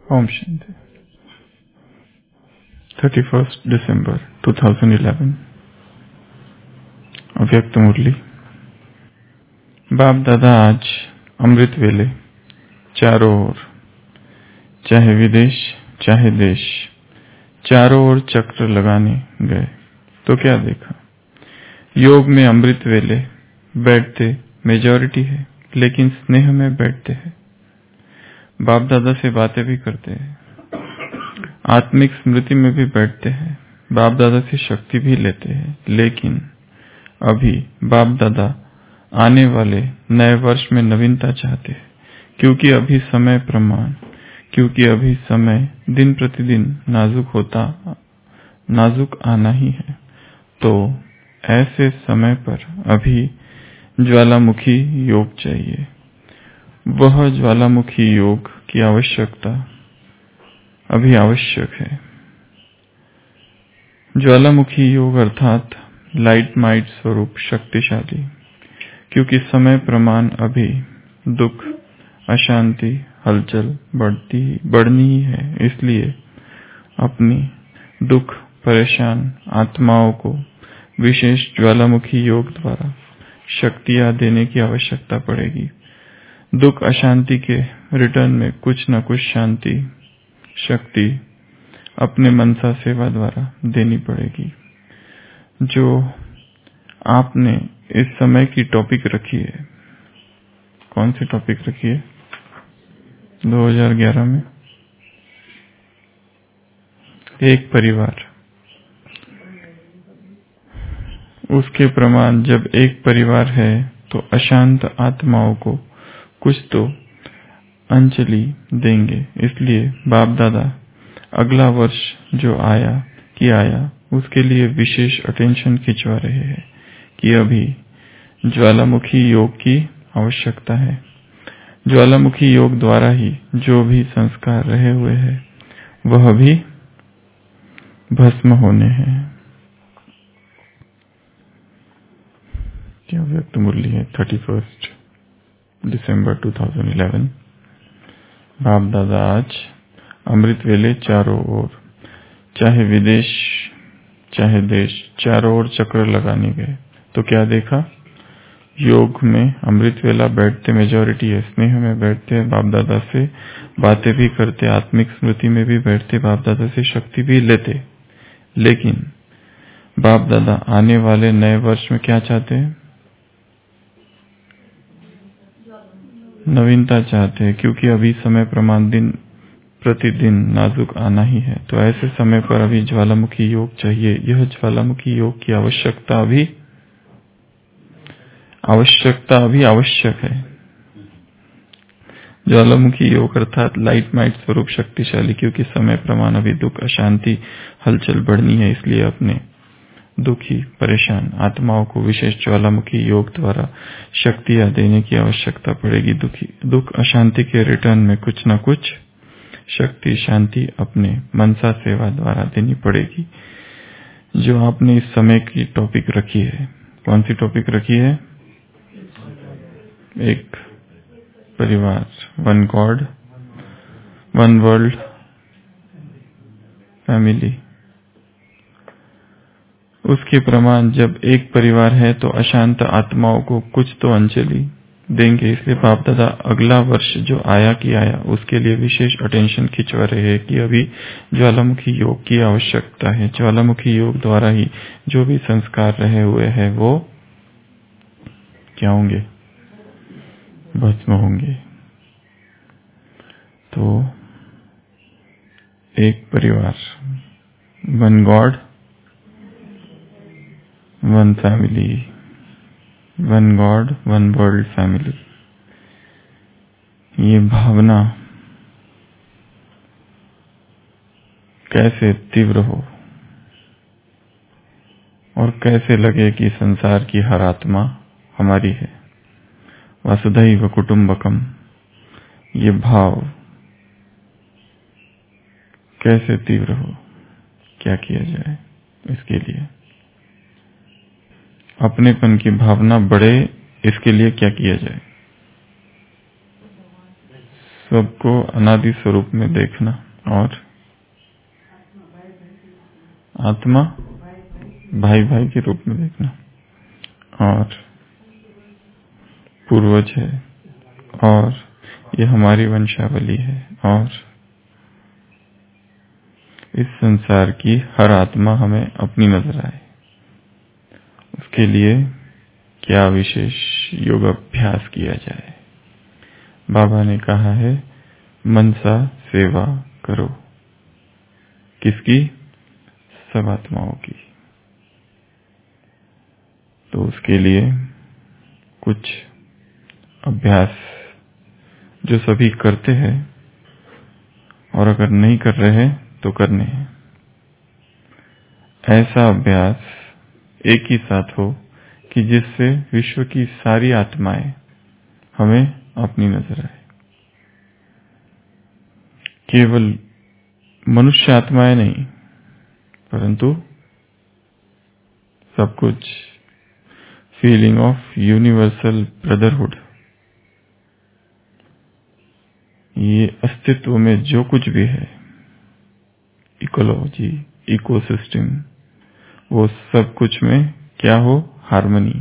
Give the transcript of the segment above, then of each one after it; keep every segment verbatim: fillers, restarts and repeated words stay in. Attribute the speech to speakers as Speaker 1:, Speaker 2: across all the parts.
Speaker 1: ओम शांति। Thirty first December two thousand eleven. अव्यक्त मुरली। बाप दादा आज अमृत वेले चारों ओर, चाहे विदेश चाहे देश, चारों ओर चक्र लगाने गए तो क्या देखा? योग में अमृत वेले बैठते मेजॉरिटी है, लेकिन स्नेह में बैठते हैं। बाप दादा से बातें भी करते हैं, आत्मिक स्मृति में भी बैठते हैं, बाप दादा से शक्ति भी लेते हैं। लेकिन अभी बाप दादा आने वाले नए वर्ष में नवीनता चाहते हैं, क्योंकि अभी समय प्रमाण क्योंकि अभी समय दिन प्रतिदिन नाजुक होता नाजुक आना ही है। तो ऐसे समय पर अभी ज्वालामुखी योग चाहिए। वह ज्वालामुखी योग की आवश्यकता अभी आवश्यक है। ज्वालामुखी योग अर्थात लाइट माइट स्वरूप शक्तिशाली, क्योंकि समय प्रमाण अभी दुख, अशांति, हलचल बढ़ती बढ़नी ही है। इसलिए अपनी दुख परेशान आत्माओं को विशेष ज्वालामुखी योग द्वारा शक्तियां देने की आवश्यकता पड़ेगी। दुख अशांति के रिटर्न में कुछ न कुछ शांति शक्ति अपने मनसा सेवा द्वारा देनी पड़ेगी। जो आपने इस समय की टॉपिक रखी है, कौन सी टॉपिक रखी है? दो हज़ार ग्यारह में एक परिवार। उसके प्रमाण जब एक परिवार है तो अशांत आत्माओं को कुछ तो अंजलि देंगे। इसलिए बाप दादा अगला वर्ष जो आया कि आया उसके लिए विशेष अटेंशन खिंचवा रहे हैं कि अभी ज्वालामुखी योग की आवश्यकता है। ज्वालामुखी योग द्वारा ही जो भी संस्कार रहे हुए हैं वह भी भस्म होने हैं। क्या व्यक्त मुरली है? Thirty first December two thousand eleven. बाप दादा आज अमृत वेले चारों ओर, चाहे विदेश चाहे देश, चारों ओर चक्र लगाने गए तो क्या देखा? योग में अमृत वेला बैठते मेजॉरिटी है, स्नेह में बैठते हैं, बाप दादा से बातें भी करते, आत्मिक स्मृति में भी बैठते, बाप दादा से शक्ति भी लेते। लेकिन बाप दादा आने वाले नए वर्ष में क्या चाहते हैं? नवीनता चाहते हैं, क्योंकि अभी समय प्रमाण दिन प्रतिदिन नाजुक आना ही है। तो ऐसे समय पर अभी ज्वालामुखी योग चाहिए। यह ज्वालामुखी योग की आवश्यकता अभी आवश्यकता अभी आवश्यक है। ज्वालामुखी योग अर्थात लाइट माइट स्वरूप शक्तिशाली, क्योंकि समय प्रमाण अभी दुख अशांति हलचल बढ़नी है। इसलिए अपने दुखी परेशान आत्माओं को विशेष ज्वालामुखी योग द्वारा शक्तियां देने की आवश्यकता पड़ेगी। दुखी दुख अशांति के रिटर्न में कुछ न कुछ शक्ति शांति अपने मनसा सेवा द्वारा देनी पड़ेगी। जो आपने इस समय की टॉपिक रखी है, कौन सी टॉपिक रखी है? एक परिवार, one God one world family. उसके प्रमाण जब एक परिवार है तो अशांत आत्माओं को कुछ तो अंजलि देंगे। इसलिए बाप दादा अगला वर्ष जो आया कि आया उसके लिए विशेष अटेंशन खिंचवा रहे हैं कि अभी ज्वालामुखी योग की आवश्यकता है। ज्वालामुखी योग द्वारा ही जो भी संस्कार रहे हुए हैं वो क्या होंगे? भस्म होंगे। तो एक परिवार, one God one family, one God one world family. ये भावना कैसे तीव्र हो और कैसे लगे कि संसार की हर आत्मा हमारी है। वसुधैव कुटुंबकम, ये भाव कैसे तीव्र हो। क्या किया जाए इसके लिए? अपनेपन की भावना बढ़े, इसके लिए क्या किया जाए? सबको अनादि स्वरूप में देखना और आत्मा भाई भाई के रूप में देखना और पूर्वज है और ये हमारी वंशावली है और इस संसार की हर आत्मा हमें अपनी नजर आए, उसके लिए क्या विशेष योग अभ्यास किया जाए। बाबा ने कहा है मनसा सेवा करो। किसकी? सब आत्माओं की। तो उसके लिए कुछ अभ्यास जो सभी करते हैं और अगर नहीं कर रहे हैं तो करने हैं। ऐसा अभ्यास एक ही साथ हो कि जिससे विश्व की सारी आत्माएं हमें अपनी नजर आए। केवल मनुष्य आत्माएं नहीं, परंतु सब कुछ। फीलिंग ऑफ यूनिवर्सल ब्रदरहुड, ये अस्तित्व में जो कुछ भी है, इकोलॉजी, इकोसिस्टम, वो सब कुछ में क्या हो? हार्मनी।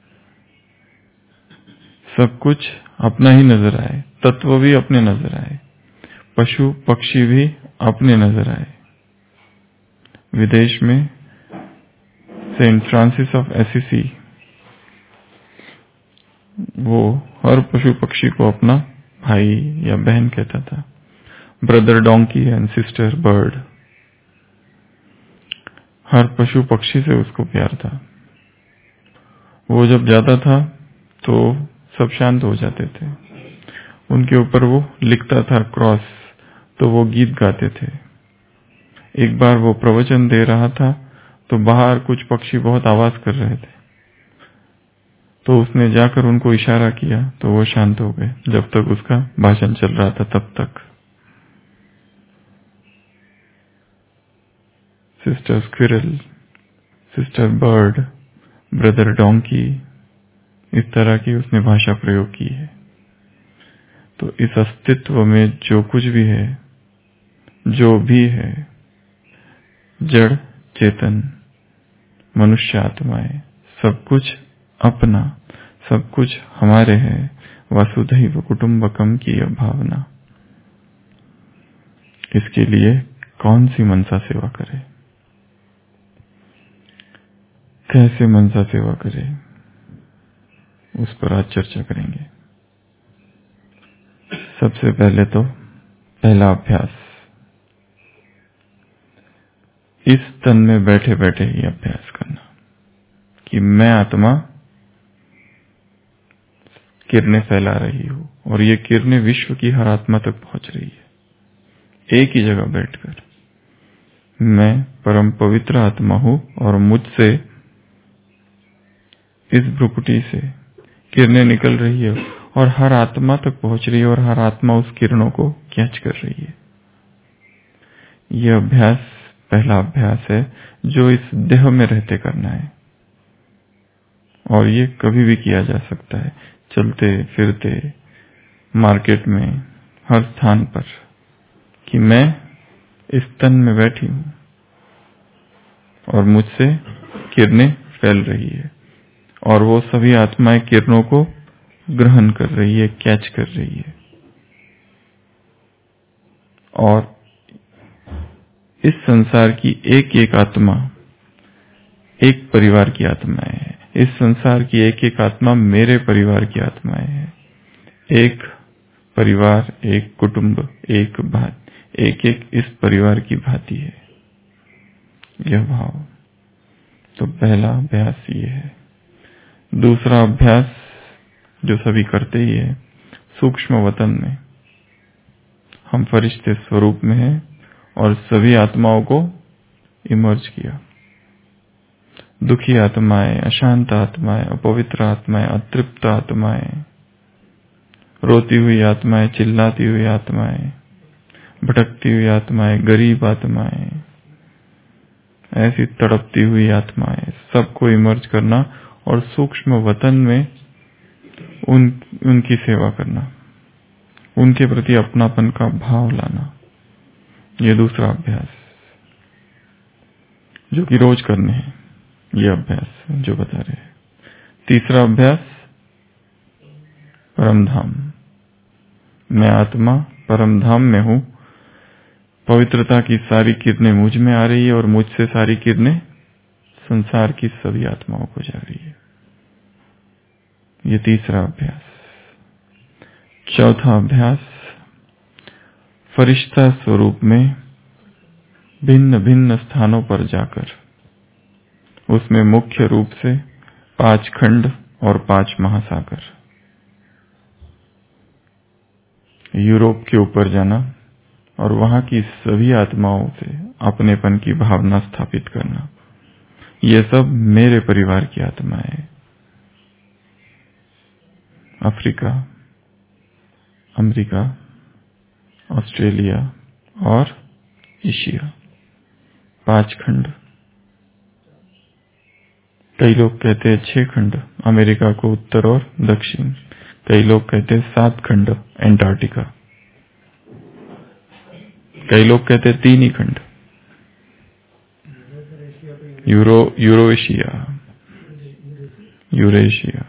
Speaker 1: सब कुछ अपना ही नजर आए, तत्व भी अपने नजर आए, पशु पक्षी भी अपने नजर आए। विदेश में सेंट फ्रांसिस ऑफ एसिसी वो हर पशु पक्षी को अपना भाई या बहन कहता था। Brother donkey and sister bird. हर पशु पक्षी से उसको प्यार था। वो जब जाता था तो सब शांत हो जाते थे। उनके ऊपर वो लिखता था क्रॉस, तो वो गीत गाते थे। एक बार वो प्रवचन दे रहा था तो बाहर कुछ पक्षी बहुत आवाज कर रहे थे, तो उसने जाकर उनको इशारा किया तो वो शांत हो गए। जब तक उसका भाषण चल रहा था तब तक। Sister squirrel, sister bird, brother donkey, इस तरह की उसने भाषा प्रयोग की है। तो इस अस्तित्व में जो कुछ भी है, जो भी है, जड़ चेतन, मनुष्य आत्माएं, सब कुछ अपना, सब कुछ हमारे है। वसुधैव कुटुंबकम की यह भावना। इसके लिए कौन सी मनसा सेवा करे, कैसे मनसा सेवा करे, उस पर आज चर्चा करेंगे। सबसे पहले तो पहला अभ्यास, इस तन में बैठे बैठे ही अभ्यास करना कि मैं आत्मा किरणें फैला रही हूं और ये किरणें विश्व की हर आत्मा तक पहुंच रही है। एक ही जगह बैठकर मैं परम पवित्र आत्मा हूं और मुझसे इस भ्रुकुटी से किरणें निकल रही है और हर आत्मा तक पहुंच रही है और हर आत्मा उस किरणों को कैच कर रही है। यह अभ्यास पहला अभ्यास है जो इस देह में रहते करना है और ये कभी भी किया जा सकता है, चलते फिरते, मार्केट में, हर स्थान पर, कि मैं इस तन में बैठी हूं और मुझसे किरणें फैल रही है और वो सभी आत्माएं किरणों को ग्रहण कर रही है, कैच कर रही है। और इस संसार की एक एक आत्मा एक परिवार की आत्माएं है। इस संसार की एक एक आत्मा मेरे परिवार की आत्माएं है। एक परिवार, एक कुटुंब, एक भात, एक एक इस परिवार की भांति है यह भाव। तो पहला अभ्यास ये है। दूसरा अभ्यास जो सभी करते ही है, सूक्ष्म वतन में हम फरिश्ते स्वरूप में हैं और सभी आत्माओं को इमर्ज किया। दुखी आत्माएं, अशांत आत्माएं, अपवित्र आत्माएं, अतृप्त आत्माएं, रोती हुई आत्माएं, चिल्लाती हुई आत्माएं, भटकती हुई आत्माएं, गरीब आत्माएं, ऐसी तड़पती हुई आत्माएं, सबको इमर्ज करना और सूक्ष्म वतन में उन उनकी सेवा करना। उनके प्रति अपनापन का भाव लाना। ये दूसरा अभ्यास जो कि रोज करने हैं, ये अभ्यास जो बता रहे हैं। तीसरा अभ्यास परमधाम। मैं आत्मा परमधाम में हूं, पवित्रता की सारी किरणें मुझ में आ रही है और मुझसे सारी किरणें संसार की सभी आत्माओं को जा रही है। ये तीसरा अभ्यास। चौथा अभ्यास फरिश्ता स्वरूप में भिन्न भिन्न स्थानों पर जाकर, उसमें मुख्य रूप से पांच खंड और पांच महासागर। यूरोप के ऊपर जाना और वहां की सभी आत्माओं से अपनेपन की भावना स्थापित करना। ये सब मेरे परिवार की आत्माएं हैं। अफ्रीका, अमेरिका, ऑस्ट्रेलिया और एशिया, पांच खंड। कई लोग कहते हैं छह खंड, अमेरिका को उत्तर और दक्षिण। कई लोग कहते हैं सात खंड, एंटार्क्टिका। कई लोग कहते हैं तीन ही खंड, यूरो यूरोएशिया, यूरेशिया,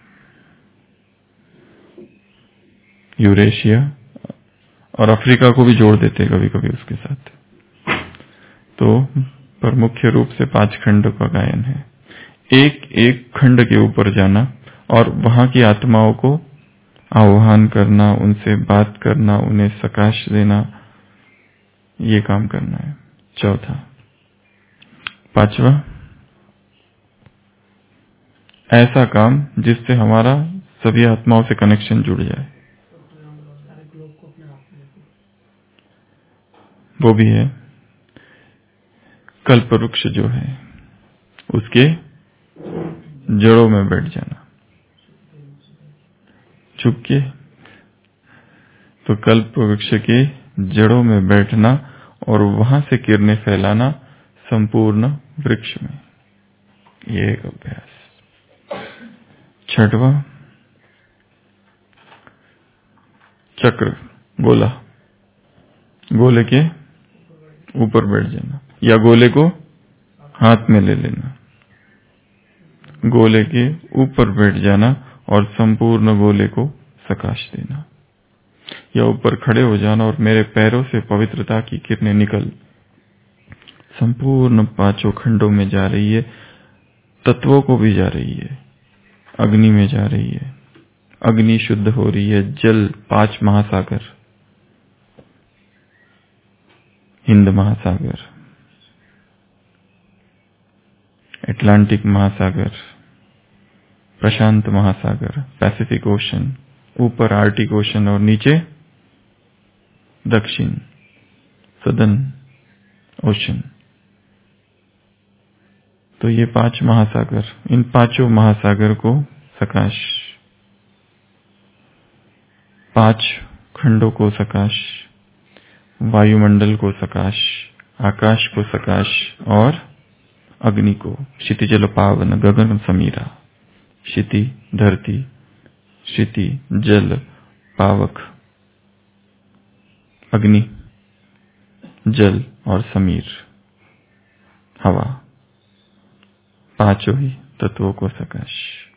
Speaker 1: यूरेशिया और अफ्रीका को भी जोड़ देते हैं कभी कभी उसके साथ। तो पर मुख्य रूप से पांच खंड का गायन है। एक एक खंड के ऊपर जाना और वहां की आत्माओं को आह्वान करना, उनसे बात करना, उन्हें सकाश देना, ये काम करना है। चौथा। पांचवा, ऐसा काम जिससे हमारा सभी आत्माओं से कनेक्शन जुड़ जाए, वो भी है कल्प वृक्ष जो है उसके जड़ों में बैठ जाना, छुप के। तो कल्प वृक्ष के जड़ों में बैठना और वहां से किरणें फैलाना संपूर्ण वृक्ष में, ये एक अभ्यास। छठवा, चक्र, गोला, गोले के ऊपर बैठ जाना या गोले को हाथ में ले लेना। गोले के ऊपर बैठ जाना और संपूर्ण गोले को सकाश देना, या ऊपर खड़े हो जाना और मेरे पैरों से पवित्रता की किरणें निकल संपूर्ण पांचों खंडों में जा रही है, तत्वों को भी जा रही है, अग्नि में जा रही है, अग्नि शुद्ध हो रही है, जल, पांच महासागर, हिंद महासागर, अटलांटिक महासागर, प्रशांत महासागर, पैसिफिक ओशन, ऊपर आर्टिक ओशन और नीचे दक्षिण सदर्न ओशन। तो ये पांच महासागर, इन पांचों महासागर को सकाश, पांच खंडों को सकाश, वायुमंडल को सकाश, आकाश को सकाश और अग्नि को, क्षितिजल पावन गगन समीरा, क्षिति धरती, क्षिति जल पावक, अग्नि जल और समीर हवा, पांचों ही तत्वों को सकाश।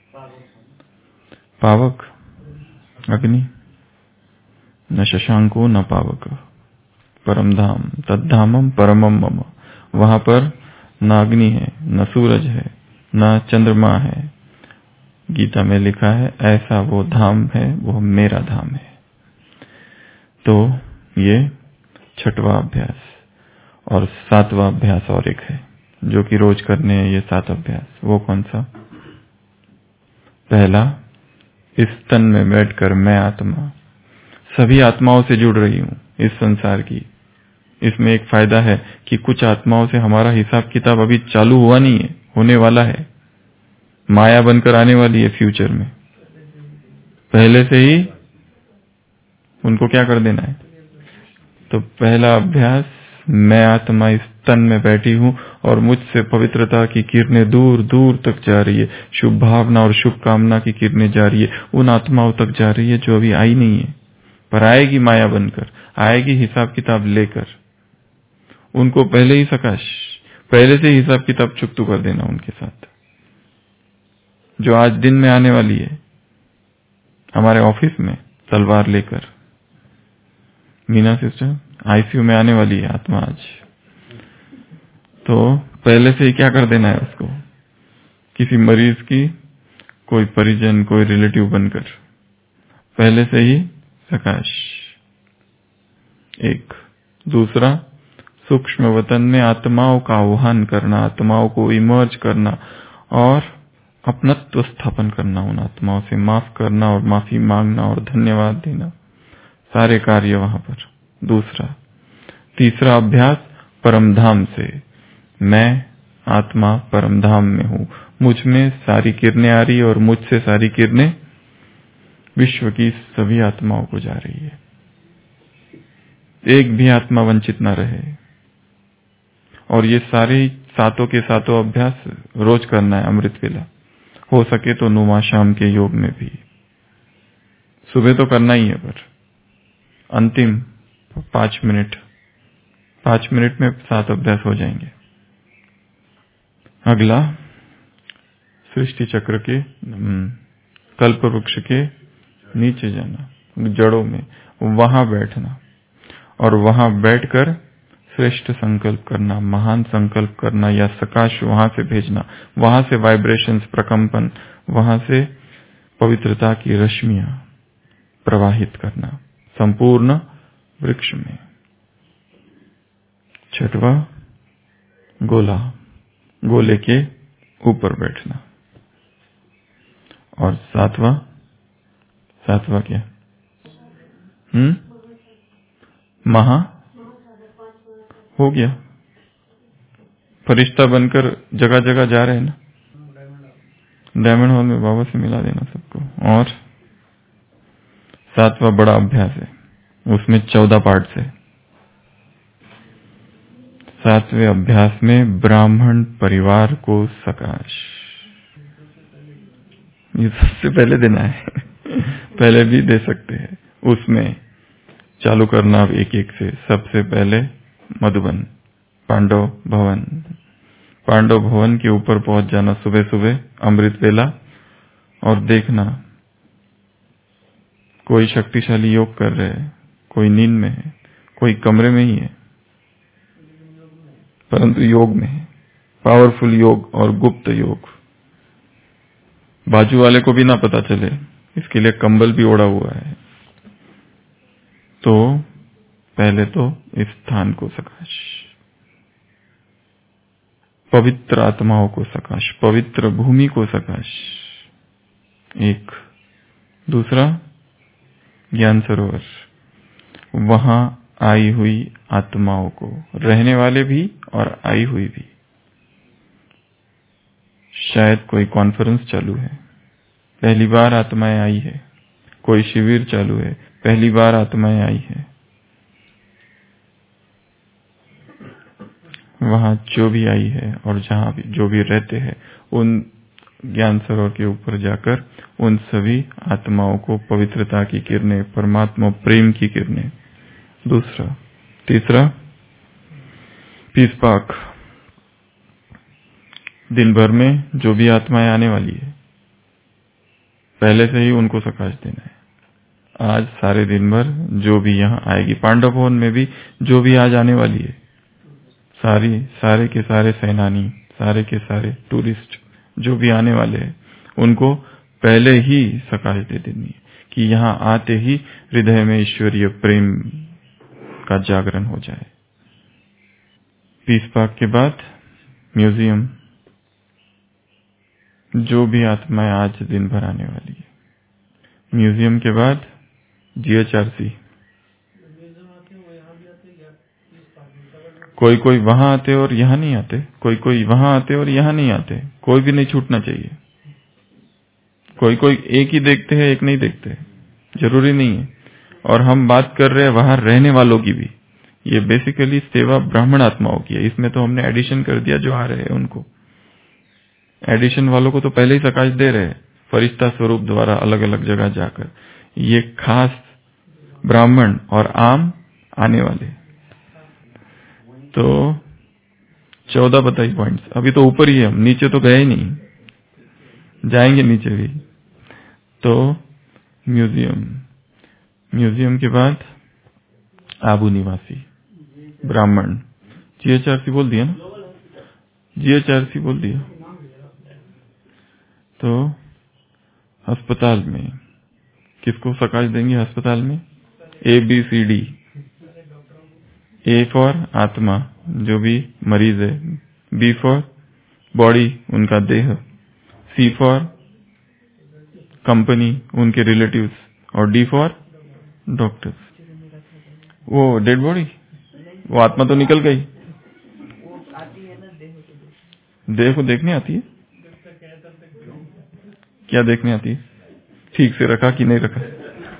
Speaker 1: पावक अग्नि, न शशांको न पावक, परम धाम तद्धामम परमम मम। वहां पर न अग्नि है, न सूरज है, न चंद्रमा है। गीता में लिखा है ऐसा वो धाम है, वो मेरा धाम है। तो ये छठवां अभ्यास। और सातवां अभ्यास और एक है जो कि रोज करने हैं ये सात अभ्यास। वो कौन सा? पहला, इस तन में बैठकर मैं आत्मा सभी आत्माओं से जुड़ रही हूं इस संसार की। इसमें एक फायदा है कि कुछ आत्माओं से हमारा हिसाब किताब अभी चालू हुआ नहीं है, होने वाला है, माया बनकर आने वाली है फ्यूचर में। पहले से ही उनको क्या कर देना है। तो पहला अभ्यास, मैं आत्मा इस तन में बैठी हूं और मुझसे पवित्रता की किरणें दूर दूर तक जा रही है, शुभ भावना और शुभ कामना की किरणें जा रही है, उन आत्माओं तक जा रही है जो अभी आई नहीं है, पर आएगी माया बनकर, आएगी हिसाब किताब लेकर। उनको पहले ही सकाश, पहले से हिसाब किताब चुकतू कर देना उनके साथ, जो आज दिन में आने वाली है हमारे ऑफिस में तलवार लेकर। मीना सिस्टर आईसीयू में आने वाली है आत्मा आज, तो पहले से ही क्या कर देना है उसको, किसी मरीज की कोई परिजन, कोई रिलेटिव बनकर पहले से ही सकाश। एक दूसरा, सूक्ष्म वतन में आत्माओं का आह्वान करना, आत्माओं को इमर्ज करना और अपनत्व स्थापन करना, उन आत्माओं से माफ करना और माफी मांगना और धन्यवाद देना, सारे कार्य वहां पर। दूसरा। तीसरा अभ्यास परमधाम से, मैं आत्मा परमधाम में हूं, मुझ में सारी किरणें आ रही और मुझसे सारी किरणें विश्व की सभी आत्माओं को जा रही है, एक भी आत्मा वंचित न रहे। और ये सारे सातों के सातों अभ्यास रोज करना है अमृत वेला, हो सके तो नुमा शाम के योग में भी। सुबह तो करना ही है, पर अंतिम पांच मिनट पांच मिनट में सात अभ्यास हो जाएंगे। अगला, सृष्टि चक्र के कल्प वृक्ष के नीचे जाना, जड़ों में वहां बैठना और वहां बैठकर श्रेष्ठ संकल्प करना, महान संकल्प करना या सकाश वहां से भेजना, वहां से वाइब्रेशंस, प्रकंपन, वहां से पवित्रता की रश्मियां प्रवाहित करना संपूर्ण वृक्ष में। छठवा, गोला, गोले के ऊपर बैठना। और सातवां, सातवां क्या? हम्म महा हो गया, फरिश्ता बनकर जगह जगह जा रहे हैं ना, डायमंड हॉल में बाबा से मिला देना सबको। और सातवां बड़ा अभ्यास है, उसमें चौदह पार्ट से। सातवें अभ्यास में ब्राह्मण परिवार को सकाश, ये सबसे पहले देना है पहले भी दे सकते हैं। उसमें चालू करना एक एक से। सबसे पहले मधुबन, पांडव भवन, पांडव भवन के ऊपर पहुंच जाना सुबह सुबह अमृत वेला, और देखना कोई शक्तिशाली योग कर रहे हैं, कोई नींद में है, कोई कमरे में ही है परंतु योग में है, पावरफुल योग और गुप्त योग, बाजू वाले को भी ना पता चले, इसके लिए कंबल भी ओढ़ा हुआ है। तो पहले तो इस स्थान को सकाश, पवित्र आत्माओं को सकाश, पवित्र भूमि को सकाश। एक दूसरा, ज्ञान सरोवर, वहां आई हुई आत्माओं को, रहने वाले भी और आई हुई भी। शायद कोई कॉन्फ्रेंस चालू है, पहली बार आत्माएं आई है, कोई शिविर चालू है, पहली बार आत्माएं आई है। वहां जो भी आई है और जहां भी जो भी रहते हैं, उन ज्ञान सरोवर के ऊपर जाकर उन सभी आत्माओं को पवित्रता की किरणें, परमात्मा प्रेम की किरणें। दूसरा। तीसरा, पीस पाक, दिन भर में जो भी आत्माएं आने वाली है पहले से ही उनको सकाश देना है। आज सारे दिन भर जो भी यहाँ आएगी, पांडव भवन में भी जो भी आज आने वाली है, सारी सारे के सारे सेनानी, सारे के सारे टूरिस्ट जो भी आने वाले हैं, उनको पहले ही सकाश दे देनी है कि यहाँ आते ही हृदय में ईश्वरीय प्रेम का जागरण हो जाए। पीस पाक के बाद म्यूजियम, जो भी आत्माएं आज दिन भर आने वाली है। म्यूजियम के बाद जीएचआरसी, कोई कोई वहां आते और यहाँ नहीं आते, कोई कोई वहां आते और यहाँ नहीं आते, कोई भी नहीं छूटना चाहिए। कोई कोई एक ही देखते हैं, एक नहीं देखते, जरूरी नहीं है। और हम बात कर रहे हैं वहां रहने वालों की भी, ये बेसिकली सेवा ब्राह्मण आत्माओं की है। इसमें तो हमने एडिशन कर दिया, जो आ रहे हैं उनको, एडिशन वालों को तो पहले ही सकाश दे रहे हैं फरिश्ता स्वरूप द्वारा अलग अलग जगह जाकर। ये खास ब्राह्मण और आम आने वाले। तो चौदह बताइए पॉइंट्स। अभी तो ऊपर ही है, हम नीचे तो गए ही नहीं, जाएंगे नीचे भी। तो म्यूजियम, म्यूजियम के बाद आबू निवासी, ब्राह्मण, जीएचआरसी बोल दिया ना, जीएचआरसी बोल दिया। तो अस्पताल में किसको प्रकाश देंगे? अस्पताल में A B C D. A for आत्मा, जो भी मरीज है। बी फॉर बॉडी, उनका देह। सी फॉर कंपनी, उनके रिलेटिव्स। और डी फॉर डॉक्टर्स। वो डेड बॉडी, वो आत्मा तो निकल गई, देह को देखने आती है। क्या देखने आती है? ठीक से रखा कि नहीं रखा।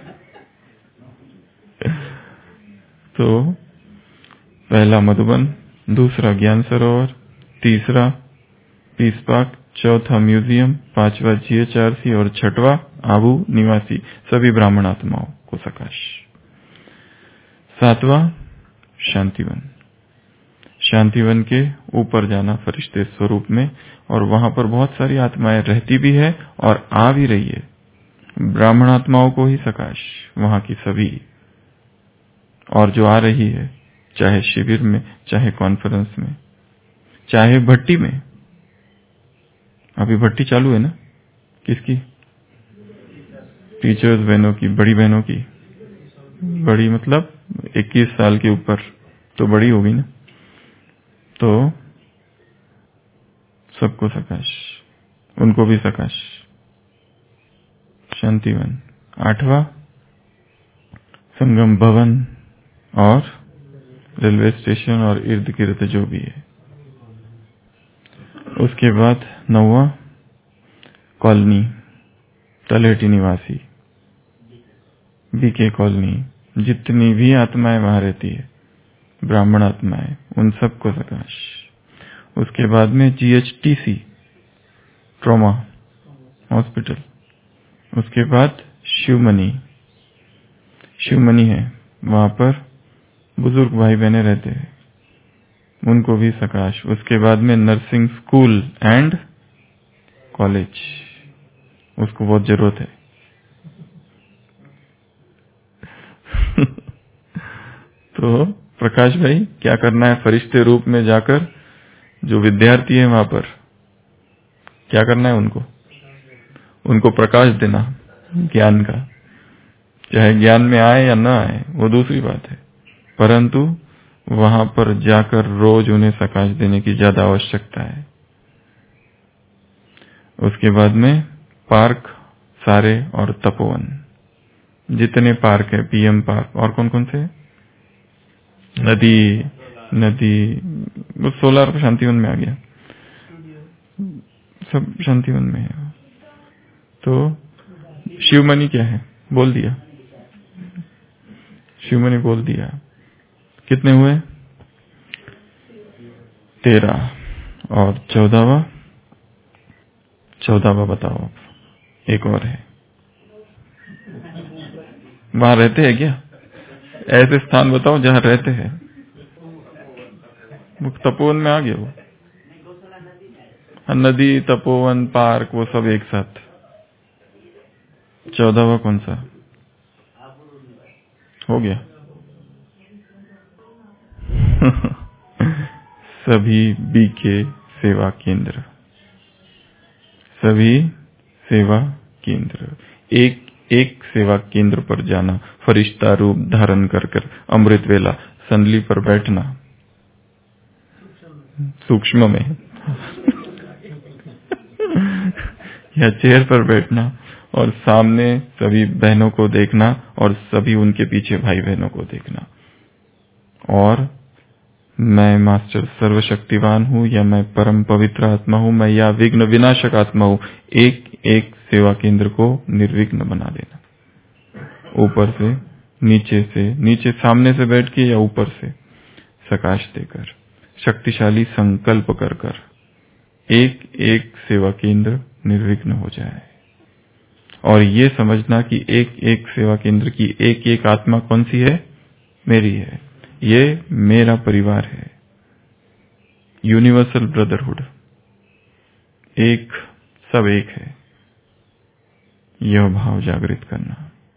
Speaker 1: तो पहला मधुबन, दूसरा ज्ञान सरोवर, तीसरा पीस पार्क, चौथा म्यूजियम, पांचवा जीएचआरसी और छठवा आबू निवासी, सभी ब्राह्मण आत्माओं को सकाश। सातवां शांतिवन, शांतिवन के ऊपर जाना फरिश्ते स्वरूप में, और वहां पर बहुत सारी आत्माएं रहती भी है और आ भी रही है। ब्राह्मण आत्माओं को ही सकाश, वहां की सभी, और जो आ रही है, चाहे शिविर में, चाहे कॉन्फ्रेंस में, चाहे भट्टी में। अभी भट्टी चालू है ना, किसकी? टीचर्स बहनों की, बड़ी बहनों की। बड़ी मतलब इक्कीस साल के ऊपर तो बड़ी होगी ना। तो सबको सकाश, उनको भी सकाश। शांतिवन। आठवां संगम भवन और रेलवे स्टेशन और इर्द गिर्द जो भी है। उसके बाद नौवां कॉलोनी, तलहटी निवासी, बीके कॉलोनी, जितनी भी आत्माएं वहां रहती है, ब्राह्मण आत्माएं, उन सबको सकाश। उसके बाद में जीएचटीसी, ट्रॉमा हॉस्पिटल। उसके बाद शिवमनी, शिवमनी है, वहां पर बुजुर्ग भाई बहने रहते हैं, उनको भी सकाश। उसके बाद में नर्सिंग स्कूल एंड कॉलेज, उसको बहुत जरूरत है। तो प्रकाश भाई क्या करना है? फरिश्ते रूप में जाकर जो विद्यार्थी है वहां पर क्या करना है? उनको उनको प्रकाश देना ज्ञान का। चाहे ज्ञान में आए या ना आए वो दूसरी बात है, परंतु वहां पर जाकर रोज उन्हें प्रकाश देने की ज्यादा आवश्यकता है। उसके बाद में पार्क सारे और तपोवन, जितने पार्क है, पीएम पार्क, और कौन कौन से? नदी, नदी वो सोलर शांतिवन में आ गया, सब शांतिवन में है। तो शिवमनी क्या है? बोल दिया, शिवमनी बोल दिया। कितने हुए? तेरह। और चौदहवा, चौदहवा बताओ। एक और है, वहां रहते हैं क्या? ऐसे स्थान बताओ जहां रहते हैं। तपोवन में आ गया वो, नदी, तपोवन, पार्क, वो सब एक साथ। चौदहवा कौन सा हो गया? सभी बीके सेवा केंद्र, सभी सेवा केंद्र, एक एक सेवा केंद्र पर जाना, फरिश्ता रूप धारण कर कर अमृत वेला संदली पर बैठना, सूक्ष्म में या चेयर पर बैठना, और सामने सभी बहनों को देखना और सभी उनके पीछे भाई बहनों को देखना। और मैं मास्टर सर्वशक्तिवान हूँ, या मैं परम पवित्र आत्मा हूँ, मैं या विघ्न विनाशक आत्मा हूँ, एक एक सेवा केंद्र को निर्विघ्न बना देना। ऊपर से, नीचे से, नीचे सामने से बैठ के या ऊपर से प्रकाश देकर, शक्तिशाली संकल्प कर कर एक एक सेवा केंद्र निर्विघ्न हो जाए। और ये समझना कि एक एक सेवा केंद्र की एक एक आत्मा कौन सी है? मेरी है। ये मेरा परिवार है। यूनिवर्सल ब्रदरहुड, एक, सब एक है। यह भाव जागृत करना।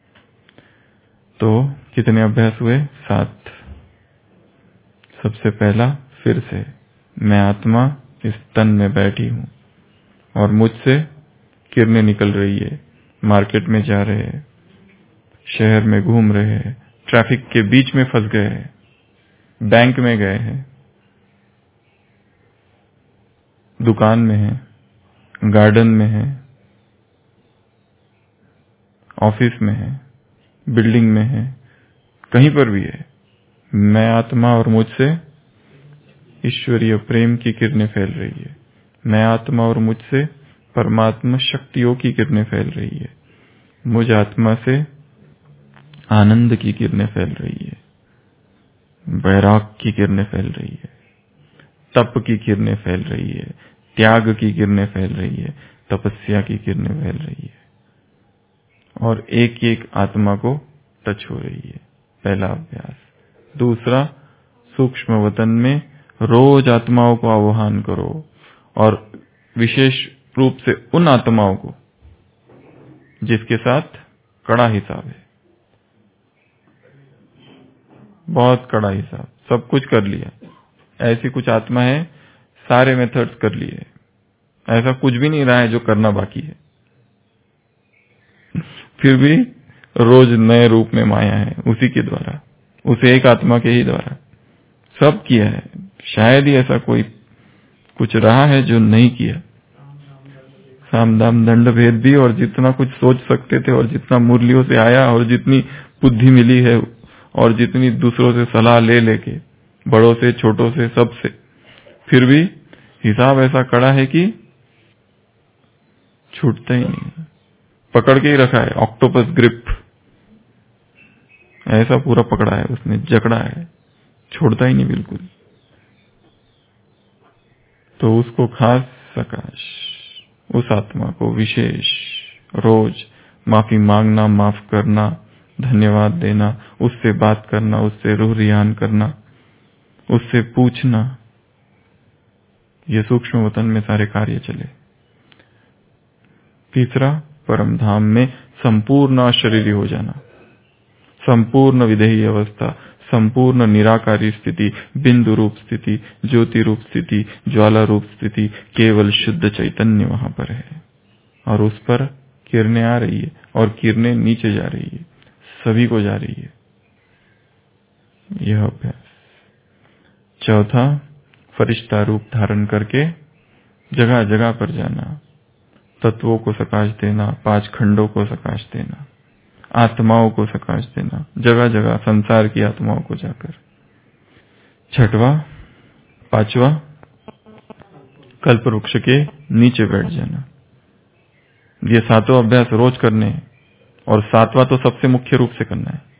Speaker 1: तो कितने अभ्यास हुए? सात। सबसे पहला, फिर से मैं आत्मा इस तन में बैठी हूं और मुझसे किरणें निकल रही है। मार्केट में जा रहे हैं, शहर में घूम रहे हैं, ट्रैफिक के बीच में फंस गए हैं, बैंक में गए हैं, दुकान में हैं, गार्डन में हैं, ऑफिस में हैं, बिल्डिंग में हैं, कहीं पर भी है। मैं आत्मा और मुझसे ईश्वरीय प्रेम की किरणें फैल रही है। मैं आत्मा और मुझसे परमात्मा शक्तियों की किरणें फैल रही है। मुझ आत्मा से आनंद की किरणें फैल रही है, वैराग की किरणें फैल रही है, तप की किरणें फैल रही है, त्याग की किरणें फैल रही है, तपस्या की किरणें फैल रही है और एक एक आत्मा को टच हो रही है। पहला अभ्यास। दूसरा, सूक्ष्म वतन में रोज आत्माओं को आह्वान करो और विशेष रूप से उन आत्माओं को जिसके साथ कड़ा हिसाब है, बहुत कड़ा हिसाब, सब कुछ कर लिया। ऐसी कुछ आत्मा है, सारे मेथड्स कर लिए, ऐसा कुछ भी नहीं रहा है जो करना बाकी है, फिर भी रोज नए रूप में माया है उसी के द्वारा, उस एक आत्मा के ही द्वारा सब किया है। शायद ही ऐसा कोई कुछ रहा है जो नहीं किया। साम दाम दंड भेद भी, और जितना कुछ सोच सकते थे और जितना मुरलियों से आया और जितनी बुद्धि मिली है और जितनी दूसरों से सलाह ले लेके, बड़ों से छोटों से सबसे, फिर भी हिसाब ऐसा कड़ा है कि छूटता ही नहीं, पकड़ के ही रखा है। ऑक्टोपस ग्रिप ऐसा पूरा पकड़ा है उसने, जकड़ा है, छोड़ता ही नहीं बिल्कुल। तो उसको खास सकाश, उस आत्मा को विशेष रोज माफी मांगना, माफ करना, धन्यवाद देना, उससे बात करना, उससे रूह रियान करना, उससे पूछना, ये सूक्ष्म वतन में सारे कार्य चले। तीसरा, परम धाम में संपूर्ण अशरीरी हो जाना, संपूर्ण विधेयी अवस्था, संपूर्ण निराकारी स्थिति, बिंदु रूप स्थिति, ज्योति रूप स्थिति, ज्वाला रूप स्थिति, केवल शुद्ध चैतन्य वहां पर है और उस पर किरणें आ रही है और किरणें नीचे जा रही है, सभी को जा रही है। यह अभ्यास। चौथा, फरिश्ता रूप धारण करके जगह जगह पर जाना, तत्वों को सकाश देना, पांच खंडों को सकाश देना, आत्माओं को सकाश देना, जगह जगह संसार की आत्माओं को जाकर। छठवां, पांचवा, कल्प वृक्ष के नीचे बैठ जाना। ये सातों अभ्यास रोज करने हैं और सातवां तो सबसे मुख्य रूप से करना है।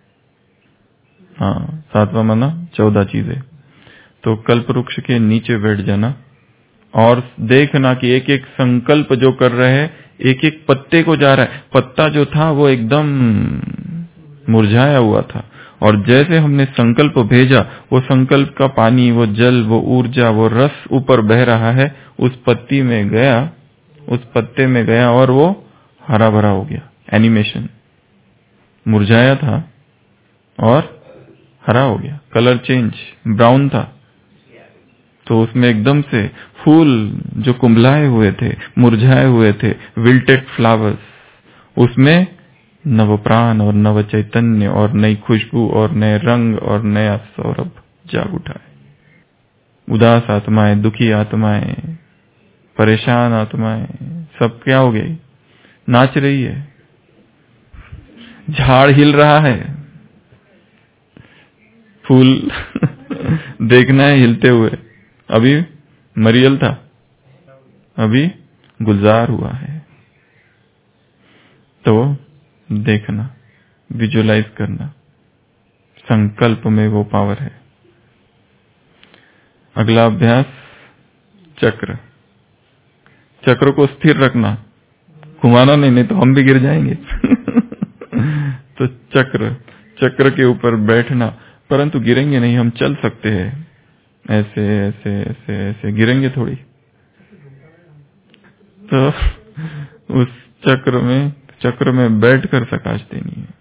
Speaker 1: हाँ, सातवां माना चौदह चीजें। तो कल्प वृक्ष के नीचे बैठ जाना और देखना कि एक एक संकल्प जो कर रहे हैं, एक एक पत्ते को जा रहा है। पत्ता जो था वो एकदम मुरझाया हुआ था और जैसे हमने संकल्प भेजा, वो संकल्प का पानी, वो जल, वो ऊर्जा, वो रस ऊपर बह रहा है, उस पत्ती में गया, उस पत्ते में गया और वो हरा भरा हो गया। एनिमेशन, मुरझाया था और हरा हो गया, कलर चेंज, ब्राउन था तो उसमें एकदम से फूल जो कुंभलाए हुए थे, मुरझाए हुए थे, विल्टेड फ्लावर्स, उसमें नव प्राण और नव चैतन्य और नई खुशबू और नए रंग और नया सौरभ जाग उठा है। उदास आत्माएं, दुखी आत्माएं, परेशान आत्माएं, सब क्या हो गई? नाच रही है। झाड़ हिल रहा है, फूल देखना है हिलते हुए। अभी मरियल था, अभी गुलजार हुआ है। तो देखना, विजुअलाइज करना, संकल्प में वो पावर है। अगला अभ्यास, चक्र। चक्र को स्थिर रखना, घुमाना नहीं, नहीं तो हम भी गिर जाएंगे। तो चक्र, चक्र के ऊपर बैठना, परंतु गिरेंगे नहीं, हम चल सकते हैं ऐसे ऐसे ऐसे ऐसे, गिरेंगे थोड़ी। तो उस चक्र में चक्र में बैठकर प्रकाश देनी है।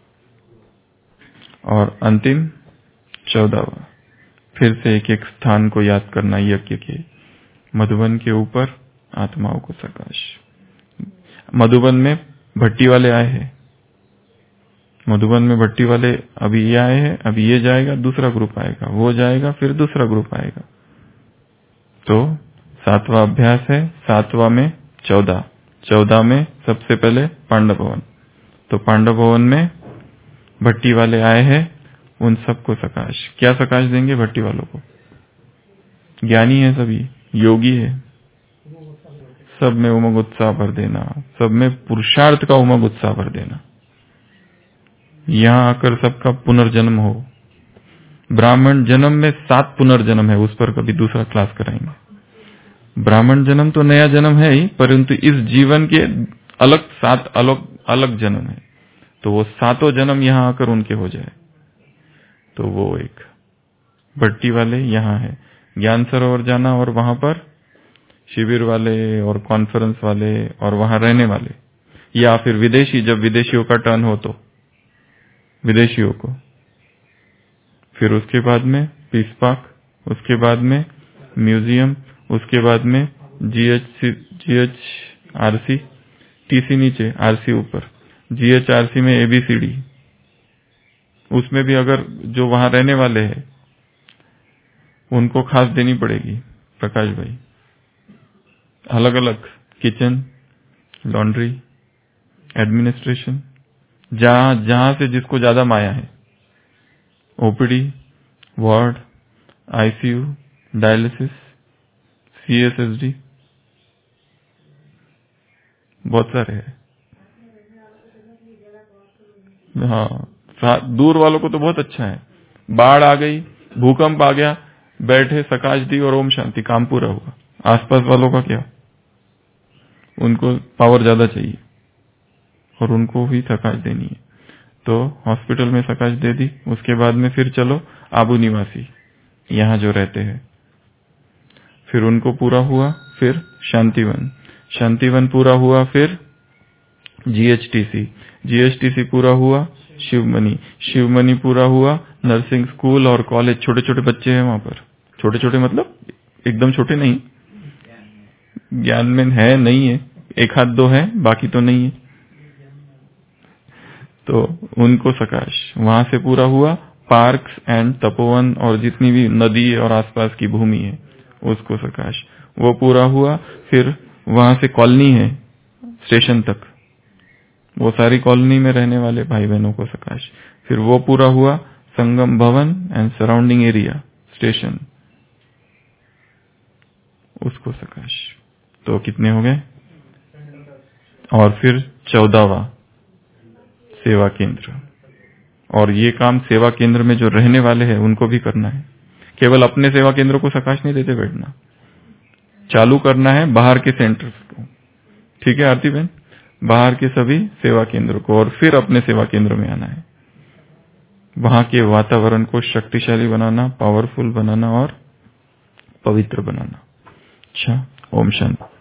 Speaker 1: और अंतिम चौदहवा, फिर से एक एक स्थान को याद करना यज्ञ के। मधुबन के ऊपर आत्माओं को प्रकाश। मधुबन में भट्टी वाले आए हैं, मधुबन में भट्टी वाले अभी ये आए हैं, अभी ये जाएगा, दूसरा ग्रुप आएगा, वो जाएगा, फिर दूसरा ग्रुप आएगा। तो सातवां अभ्यास है, सातवां में चौदह, चौदह में सबसे पहले पांडव भवन। तो पांडव भवन में भट्टी वाले आए हैं, उन सबको प्रकाश। क्या प्रकाश देंगे भट्टी वालों को? ज्ञानी है सभी, योगी है, सब में उमंग उत्साह भर देना, सब में पुरुषार्थ का उमंग उत्साह भर देना। यहाँ आकर सबका पुनर्जन्म हो। ब्राह्मण जन्म में सात पुनर्जन्म है, उस पर कभी दूसरा क्लास कराएंगे। ब्राह्मण जन्म तो नया जन्म है ही, परंतु इस जीवन के अलग सात अलग अलग जन्म है। तो वो सातों जन्म यहाँ आकर उनके हो जाए, तो वो एक भट्टी वाले यहाँ है। ज्ञान सरोवर जाना और वहां पर शिविर वाले और कॉन्फ्रेंस वाले और वहां रहने वाले, या फिर विदेशी, जब विदेशियों का टर्न हो तो विदेशियों को। फिर उसके बाद में पीस पार्क, उसके बाद में म्यूजियम, उसके बाद में जीएच जीएच आरसी, टीसी नीचे, आरसी ऊपर, जीएच आरसी में एबीसीडी। उसमें भी अगर जो वहां रहने वाले हैं उनको खास देनी पड़ेगी प्रकाश भाई, अलग अलग किचन, लॉन्ड्री, एडमिनिस्ट्रेशन, जहां जहां से जिसको ज्यादा माया है, OPD, ward, ICU, dialysis, CSSD, बहुत सारे हैं। हाँ, दूर वालों को तो बहुत अच्छा है, बाढ़ आ गई, भूकंप आ गया, बैठे प्रकाश दी और ओम शांति, काम पूरा हुआ। आसपास वालों का क्या, उनको पावर ज्यादा चाहिए और उनको भी प्रकाश देनी है। तो हॉस्पिटल में प्रकाश दे दी, उसके बाद में फिर चलो आबू निवासी, यहाँ जो रहते हैं, फिर उनको पूरा हुआ। फिर शांतिवन, शांतिवन पूरा हुआ। फिर जीएचटीसी, जीएचटीसी पूरा हुआ। शिवमणि, शिवमणि पूरा हुआ। नर्सिंग स्कूल और कॉलेज, छोटे छोटे बच्चे हैं वहां पर, छोटे छोटे मतलब एकदम छोटे नहीं, ज्ञान में है नहीं है, एक हाथ दो है, बाकी तो नहीं है। तो उनको प्रकाश वहां से पूरा हुआ। पार्क्स एंड तपोवन और जितनी भी नदी और आसपास की भूमि है उसको प्रकाश, वो पूरा हुआ। फिर वहां से कॉलोनी है स्टेशन तक, वो सारी कॉलोनी में रहने वाले भाई बहनों को प्रकाश, फिर वो पूरा हुआ। संगम भवन एंड सराउंडिंग एरिया स्टेशन, उसको प्रकाश। तो कितने हो गए? और फिर चौदहवा सेवा केंद्र, और ये काम सेवा केंद्र में जो रहने वाले हैं उनको भी करना है। केवल अपने सेवा केंद्र को प्रकाश नहीं देते बैठना, चालू करना है बाहर के सेंटर्स को। ठीक है आरती बहन, बाहर के सभी सेवा केंद्र को, और फिर अपने सेवा केंद्र में आना है। वहां के वातावरण को शक्तिशाली बनाना, पावरफुल बनाना और पवित्र बनाना। अच्छा, ओम शांति।